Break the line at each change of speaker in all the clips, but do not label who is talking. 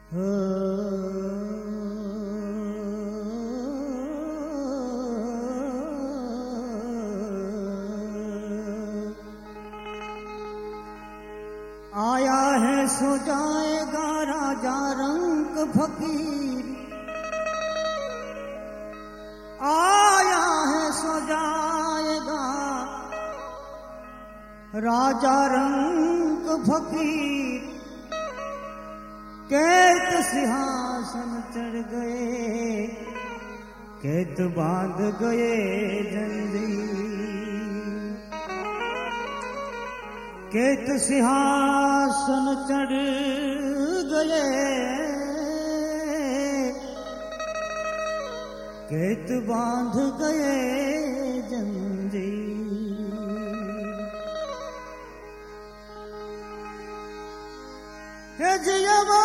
आया है सो जाएगा राजा रंग फकीर, आया है सो जाएगा राजा रंग फकीर। कैत सिंहासन चढ़ गए, कैत बांध गए जंजीर। कैत सिंहासन चढ़ गए, कैत बांध गए जंजीर। हे जयवा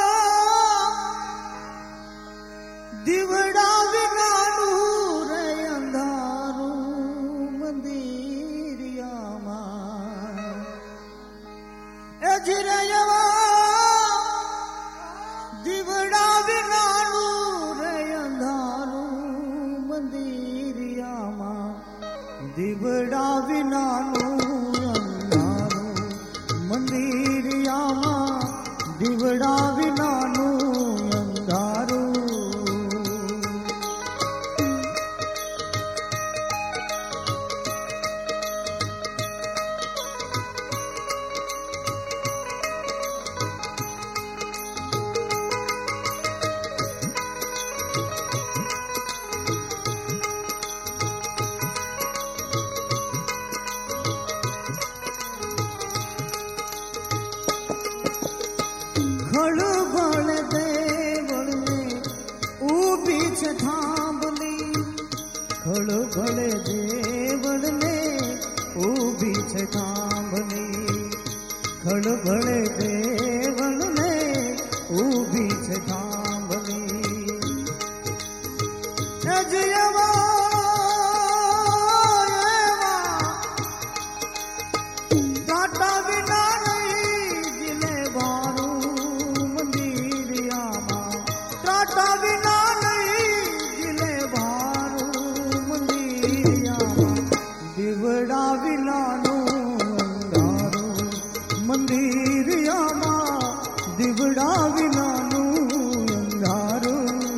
दिवड़ा विना नूर अंधारू मंदिरिया मां। हे जयवा दिवड़ा विना नूर अंधारू मंदिरिया मां। दिवड़ा विना नूर अंधारू मंदिरिया मां। दिवड़ा विना नूर अंधारू। खड़बड़ देवल में ऊबी छे थांभली। खड़बड़ देवल में ऊबी छे थांभली। खड़बड़ देवल में ऊबी छे थांभली। जयवा गाटा विना नहीं जिले बारू मंदिरिया मां। गाटा विना नहीं जिले बारू मंदिरिया मां। दिवड़ा विना नू अंधारू मंदिरिया मां। दिवड़ा विना नू अंधारू।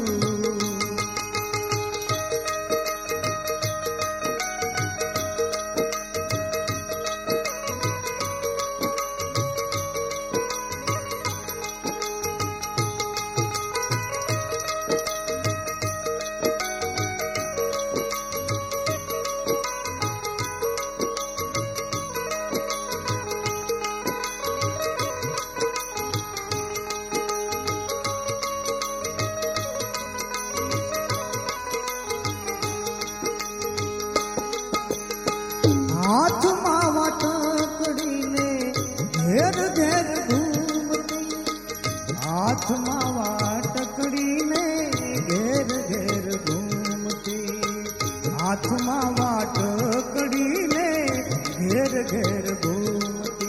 हाथ मावा टकड़ी ने घेर घेर घूमती। हाथ मावा टकड़ी ने घेर घेर घूमती। हाथ मावा टकड़ी ने घेर घेर घूमती।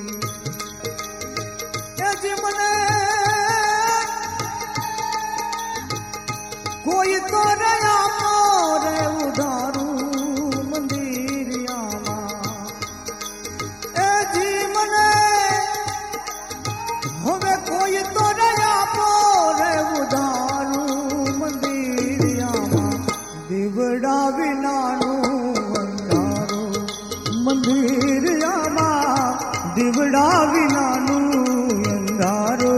जी मने कोई तो रया मोरे उधारू मंदिरिया मां। ए जी मने होवे कोई तो रया मोरे उधारू मंदिरिया मां। दिवड़ा विना नू अंधारू मंदिरिया मां। दिवड़ा विना नू अंधारू।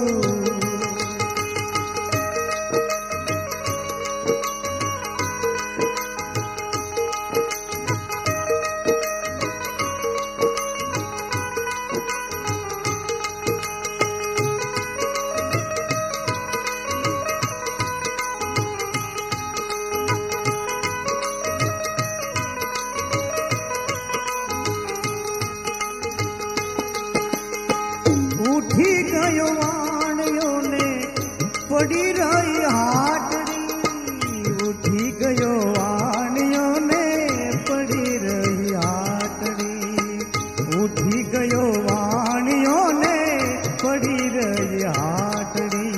उठी गयो वाणियों ने पड़ी रही हाटड़ी। उठी गयो वाणियों ने पड़ी रही हाटड़ी। उठी गयो वाणियों ने पड़ी रही हाटड़ी।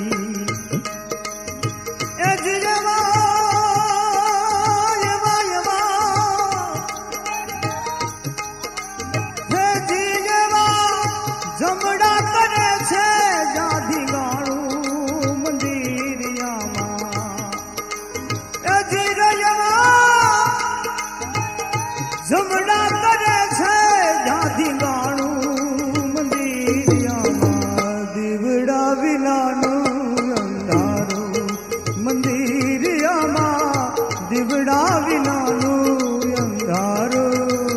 વિનાનું અંધારું મંદિરિયામાં દીવડા વિનાનું અંધારું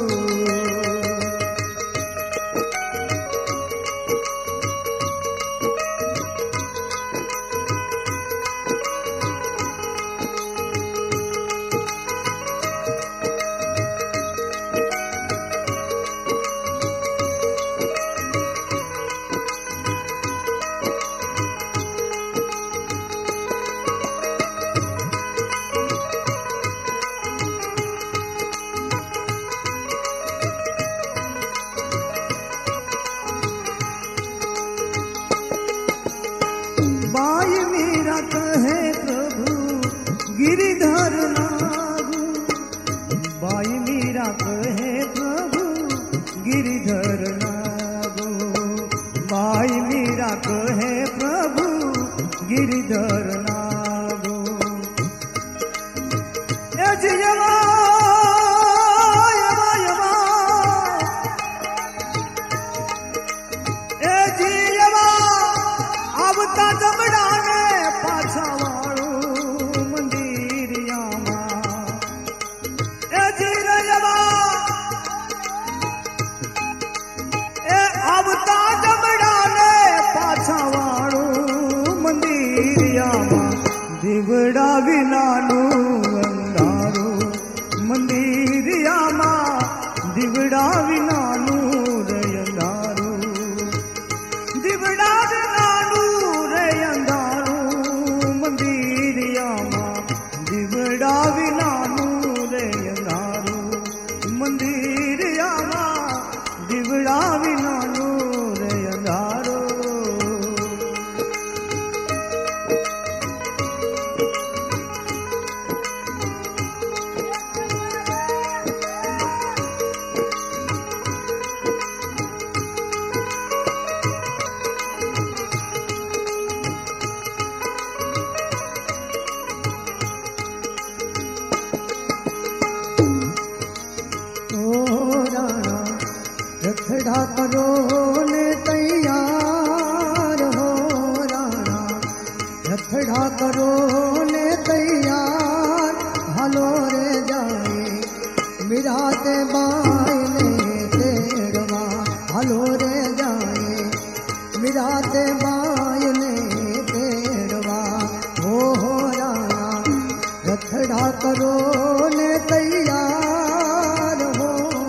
बाई मीरा कहे प्रभु गिरिधर नागु बाई मीरा कहे प्रभु गिरिधर नागु बाई मीरा कहे प्रभु गिरिधर नागु आवता जमड़ा ने पाछा वाळू मंदिरियामां ए जीरयवा ए आवता जमड़ा ने पाछा वाळू मंदिरियामां दीवड़ा विनाનું અંધારું મંદિરિયામાં દીવડા વિનાનું રે અંધારું દીવડા દીવડા વિનાનું રે અંધારું મંદિરિયામાં દીવડા વિનાનું રે અંધારું रखड़ा करो ने तैयार हो राणा रखड़ा करो ने तैयार हलो रे जाए मिराते बायने तेरवा हलो रे जाए मिराते बायने तेरवा हो राणा रखड़ा करो ने तैयार हो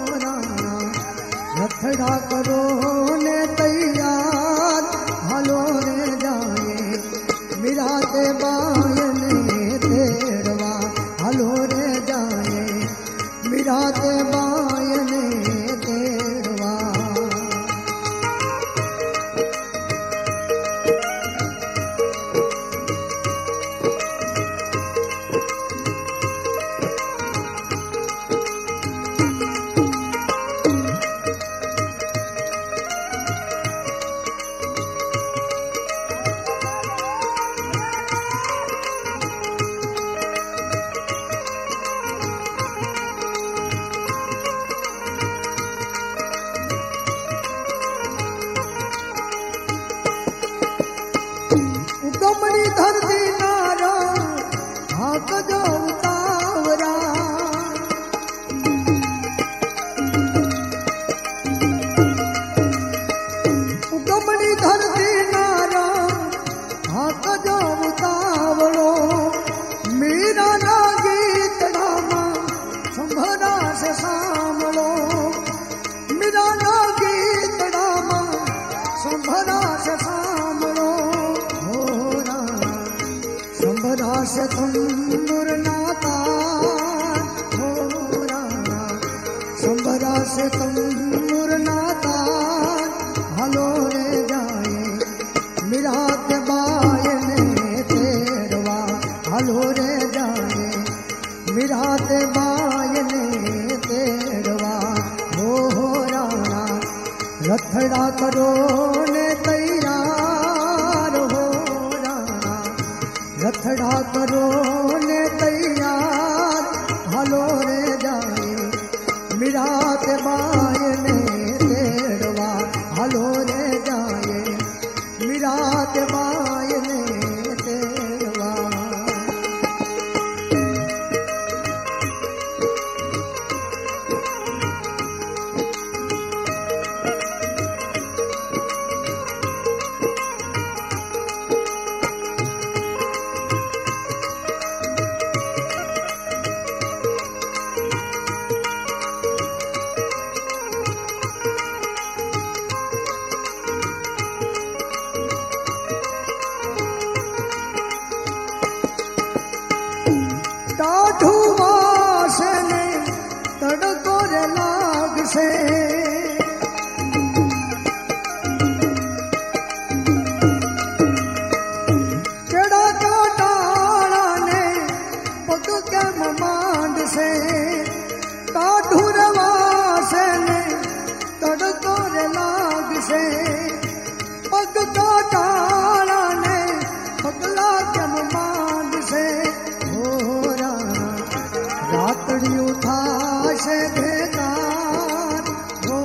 रखड़ा करो ने तैयार हलो रे जाए मिराते बायने तेरवा हलो रे जाए मिराते बायने तेरवा धरती नारा हाथ जो उतावरा उगमनी धरती नारा हाथ जो उतावड़ो मीरा ना गीतड़ा संभरा से सामलो मीरा ना गीतड़ा संभरा से सामलो संभरा से तंबुर नाता हो राणा संभरा से तंबुर नाता हलो रे जाए मिरात बायने तेरवा हलो रे जाए मिरात बायने तेरवा हो राणा रथड़ा करो ने तैयार हो रथड़ा करो ने तैयार हलो रे जाए मिरात बायने तेरवा हलो रे जाए मिरात बाय केड़ा काटाड़ा ने पग के ममांड से काढुरवा से ने तड़को रे लाग से पग काटाड़ा ने पगला के ममांड से हो रातड़ी उठा से घेतार हो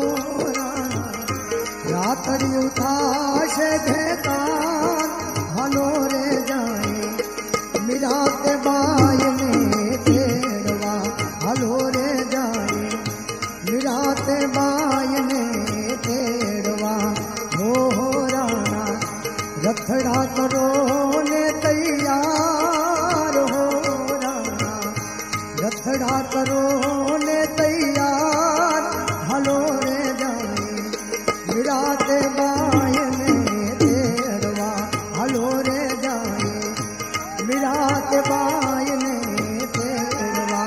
रातड़ी उठा से घेतार हलो रे जाए मिरा के बाय में तेरवा हलो रे जाए मिरा के बाय में तेरवा हो राणा रखड़ा करो ने तैयार हो राणा रखड़ा करो ने तैयार हलो रे जाए मिरा के बाय में तेरवा हलो रे जाए मिरा के बाय में तेरवा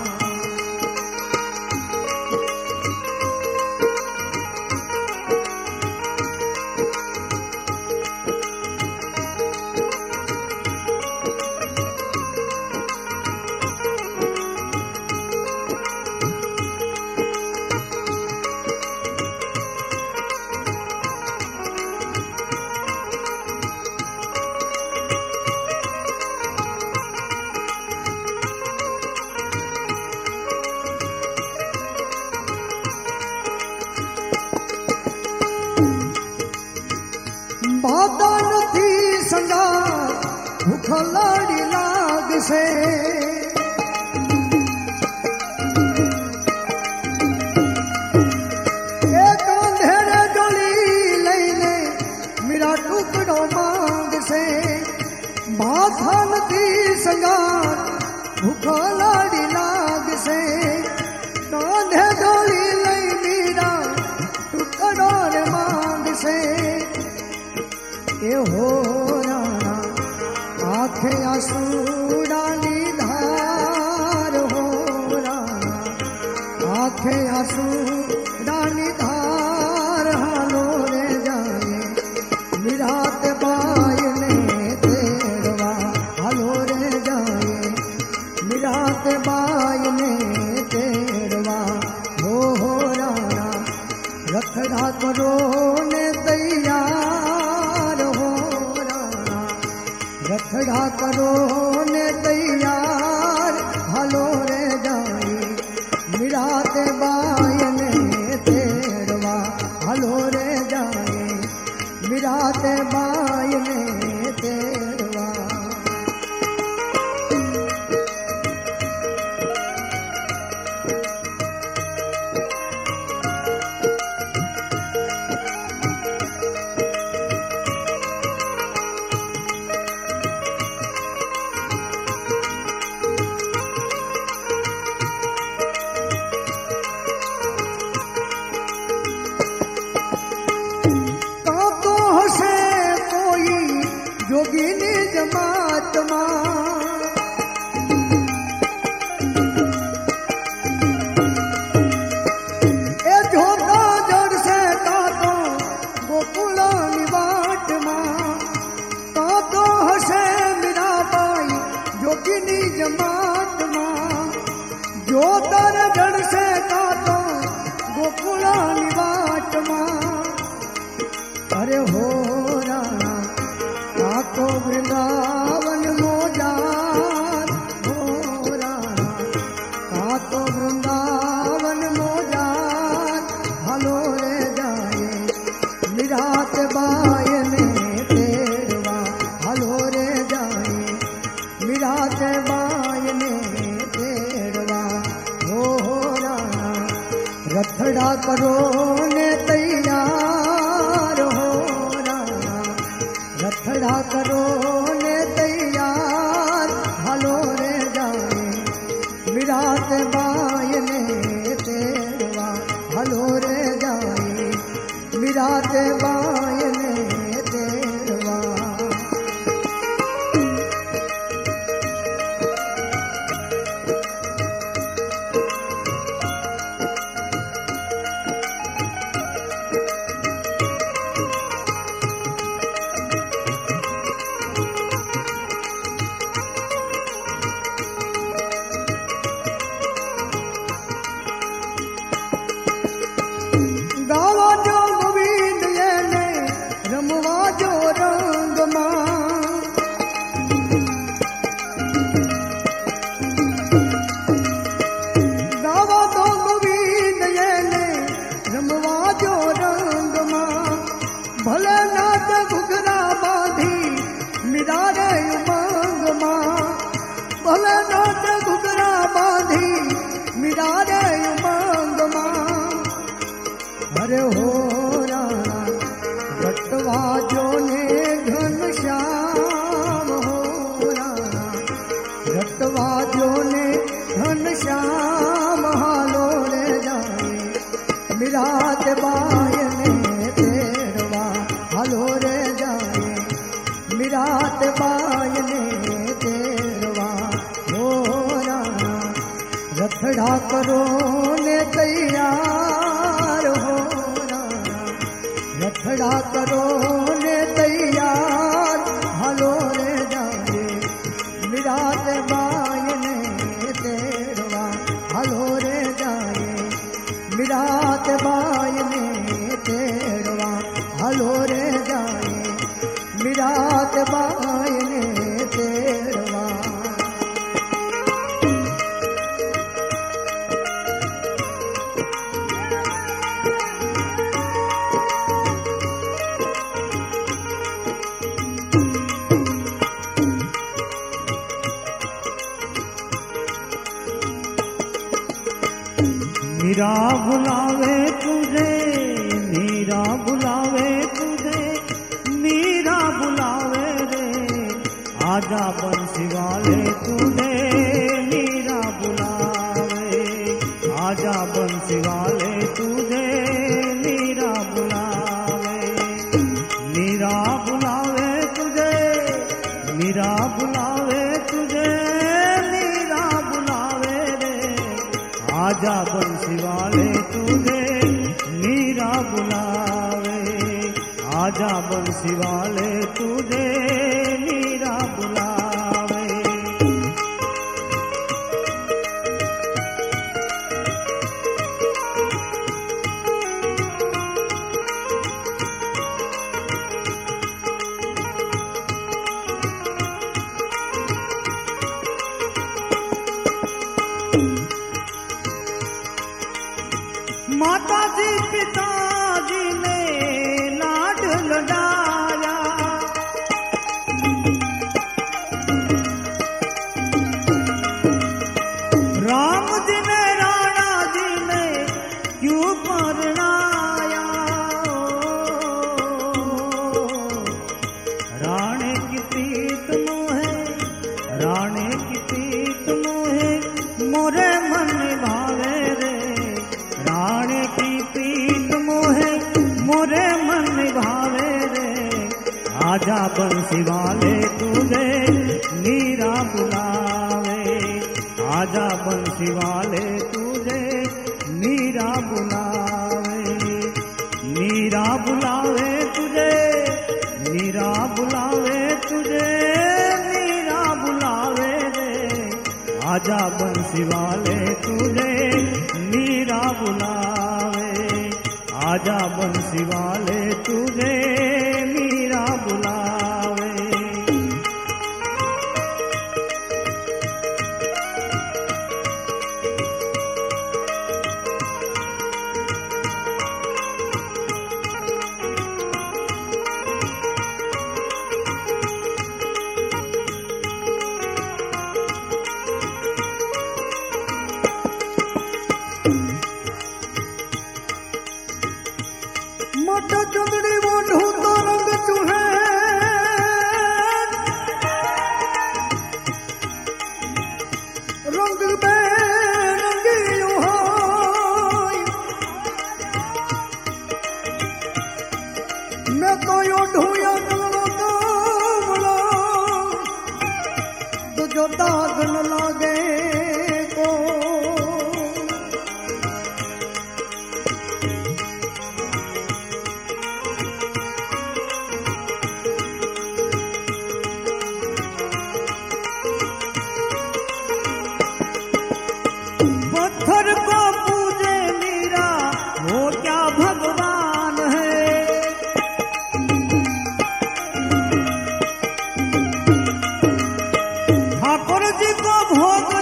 बादन थी संगा भूख लाड़ी लाग से एक अंधेरे डोली लईने मेरा टुकड़ो मांग से बादन थी संगा भूख लाड़ी लाग से कांधे डोली लई मेरा टुकड़ो रे मांग से हो राणा आखे आंसू डाली धार हो राणा आखे आंसू डाली धार हालो रे जाए मिरा के बाय में तेरवा हालो रे जाए मिरा के बाय में तेरवा हो राणा रखड़ा करो ने तैयार हो राणा रखड़ा करो ने तैयार हलो रे जाए मिरा के बाय में तेरवा हलो रे जाए मिरा के बाय में तेरवा जोगिनी जमात्मा ए झोंका जड़ से काटो गोकुला निवाट मां काटो हसे मेरा पाई जोगिनी जमात्मा जो तर जड़ से काटो गोकुला निवाट मां अरे हो राणा काको वृंदावन मोजान हो राणा काको वृंदावन मोजान हलो रे जाए मिरा के बाय में तेरवा हलो रे जाए मिरा के बाय में तेरवा हो राणा रखड़ा करो ने तैयार हो राणा रखड़ा करो ने तैयार हलो रे जाए मिरा के बाय में तेरवा हलो रे जाए मिरा के बाय में तेरवा भले नाच घुघरा बांधी मीरा रे उमंग मां। अरे हो राणा जटवा जो ने घनश्याम, हो राणा जटवा जो ने घनश्याम हालो रे जाए मिरात बायने तेरवा हालो रे जाए मिरात बायने तेरवा। हो राणा रखड़ा करो ने तैयार, हो राणा रखड़ा करो ने तैयार हालो रे जाए मिरात बायने तेरवा हालो रे जाए मिरात बायने तेरवा हालो रे जाए मिरात बायने तेरवा।
मीरा बुलावे तुझे, मीरा बुलावे तुझे, मीरा बुलावे रे आजा बंसी वाले तुझे। मीरा बुलावे आजा बंसी वाले तुझे, मीरा बुलावे। मीरा बुलावे तुझे, मीरा बुलावे तुझे, मीरा बुलावे रे आजा बंसी वाले तुझे। मीरा बुलावे आजा बंसी वाले तुझे, मीरा बुलावे। माता जी पिताजी ने लाड लडाया, राम जी ने राणा जी ने क्यों परणाया। राणे की प्रीत मोहे, राणे की प्रीत मोहे मोरे मन भावे रे। राणे की प्रीत मोहे मोरे मन भावे रे आजा बंसी वाले तुझे। मीरा बुलावे आजा बंसी वाले तुझे, मीरा बुलावे। मीरा बुलावे तुझे, मीरा बुलावे तुझे, मीरा बुलावे रे आजा बंसी वाले तुझे। मीरा बुलावे आजा बंसी वाले तुझे, मीरा बुलावे।
मोटा चंदड़ी मोटू तो रंग चूहे, रंग बेरंगी होय। मैं तो यो ढूया गलो कामला, तो जो दाग न लागे को।
पत्थर को पूजे मीरा वो क्या भगवान है। ठाकुर जी को भोग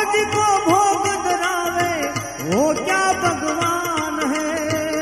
जी को भोग धरावे वो क्या भगवान है।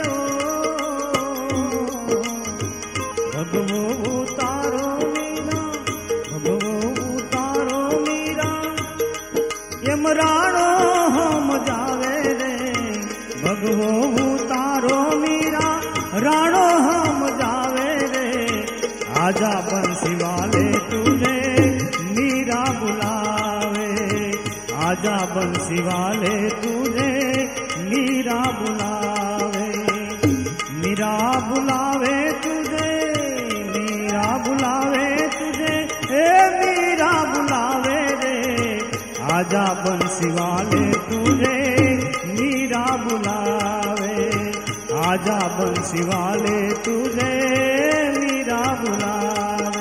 भगवो उतारो मीरा, भगवो उतारो मीरा, यमराणो हम जावे रे। भगवो उतारो मीरा, राणो हम जावे रे। आजा बंसी वाले तुझे मीरा बुलावे, आजा बंसी वाले तुझे मीरा बुलावे। मीरा बुलावे तुझे, मीरा बुलावे तुझे, ए मीरा बुलावे रे। आजा बंसी वाले तुझे मीरा बुलावे, आजा बंसी वाले तुझे मीरा बुलावे।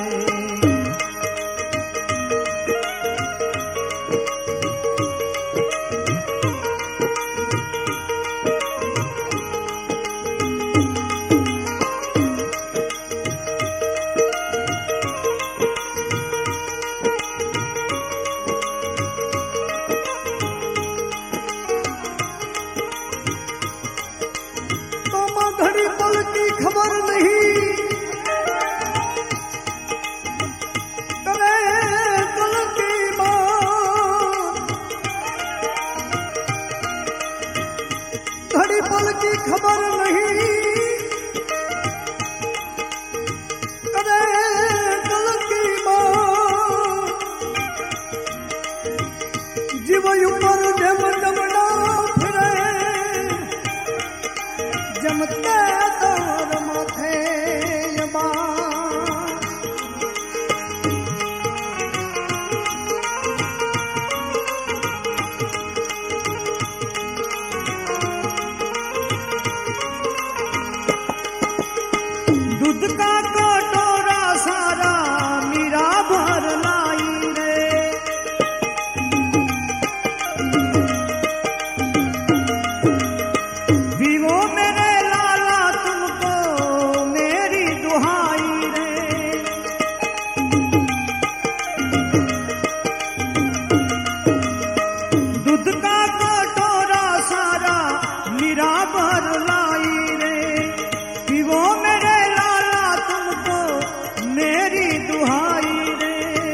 घड़ी पल की खबर नहीं, करे कल की बात। घड़ी पल की खबर नहीं, करे कल की बात। जीव ऊपर जम जमना फिरे, जमते दौर माथे यबा। दूध का कटोरा सारा मीरा भर लाई रे। विवो मेरे लाला तुमको मेरी दुहाई रे। दूध का कटोरा सारा मीरा भर लाई रे। विवो मेरे लाला तुमको मेरी दुहाई रे।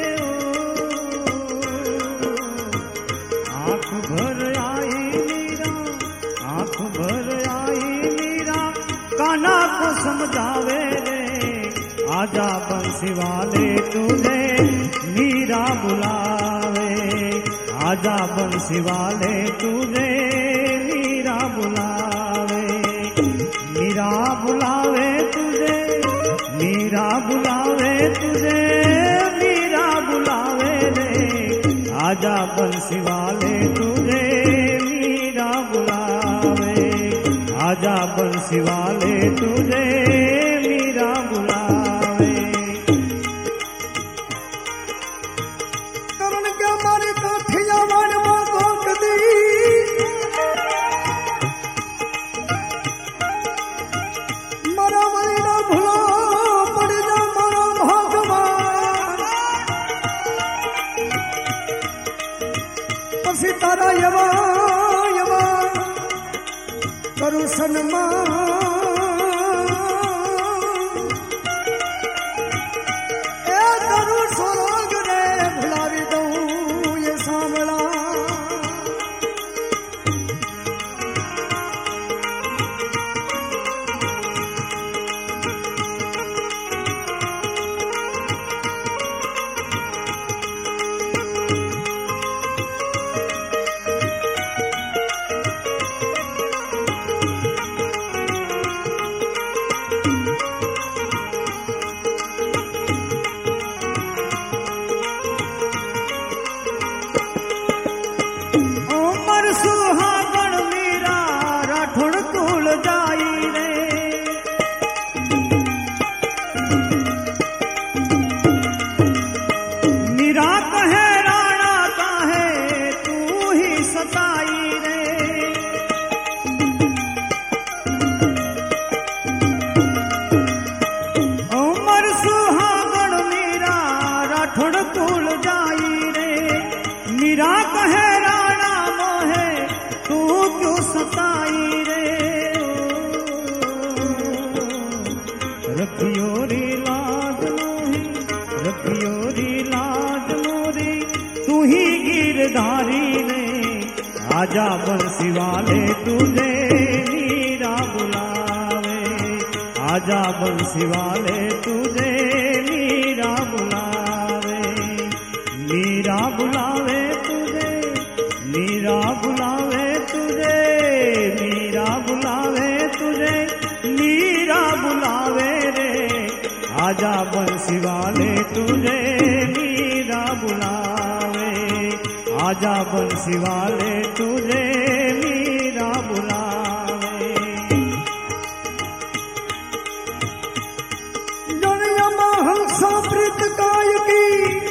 आंख भर आई मीरा, आंख भर आई मीरा, कान्हा को समझावे रे। आजा बंसी वाले तुझे मीरा बुलावे, आजा बंसी वाले तुझे मीरा बुलावे। मीरा बुलावे तुझे, मीरा बुलावे तुझे, मीरा बुलावे रे। आजा बंसी वाले तुझे मीरा बुलावे, आजा बंसी वाले तुझे मीरा बुलावे। करण के मारे काठिया वाणवा भोग दी, मरा वरी ना भुलो पड़ जा मारा भगवान। पसी तारा यवा यवा करू सन्मान। ए करू सोराग रे भुलावी दऊं ये सांवला।
सुहागण मीरा राठौड़ कुल जाई रे। मीरा कहे राणा काहे तू ही सताई रे। उमर सुहागण मीरा राठौड़ कुल जाई रे। मीरा कहे राणा सताई रे रखियो री लाज मोही रखियो री लाज मोरी तू ही गिरधारी रे आजा बंसी वाले तुझे मीरा बुलावे आजा बंसी वाले तुझे मीरा बुलावे मीरा बुलावे तुझे मीरा बुलावे तुझे मीरा बुलावे तुझे मीरा बुलावे रे आजा बंसी वाले तुझे मीरा बुलावे आजा बंसी वाले तुझे मीरा बुलावे
दुनिया में हंसा प्रीत काय की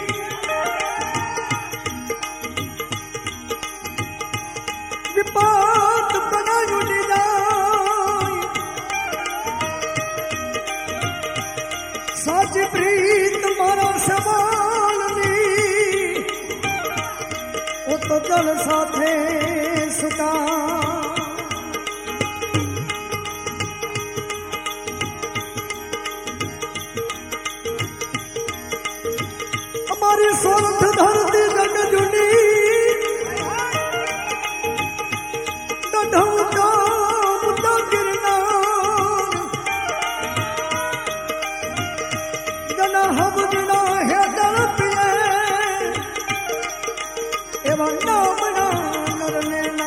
विपात बनायो निदाय साची प्रीत मारा सवाल नी वो तो जल साथे सुका हमारी स्वर्थ धरती जग जुनी डढऊ काम का गिरना जना हम जना है दर पिए एवं नाम ना नर लेना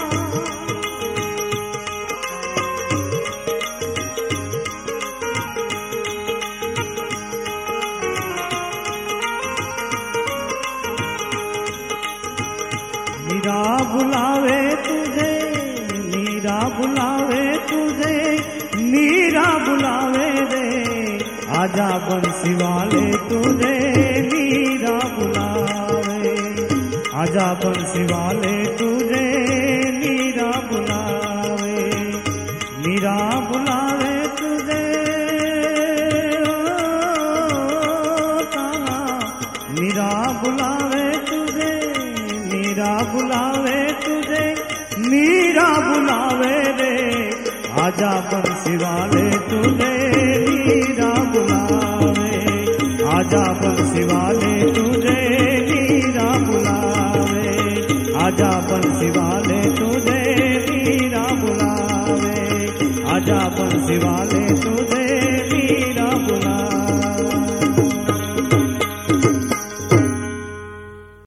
मीरा बुलावे तुझे मीरा बुलावे तुझे मीरा बुलावे रे आजा बंसी वाले तुझे मीरा बुलावे आजा बंसी वाले तुझे मीरा बुलावे मीरा बुलावे तुझे मीरा बुलावे तुझे मीरा बुलावे तुझे मीरा बुलावे रे आजा बंसी वाले तुझे मीरा बुलावे आजा बंसी वाले तुझे मीरा बुलावे आजा बंसी वाले तुझे मीरा बुलावे आजा बंसी वाले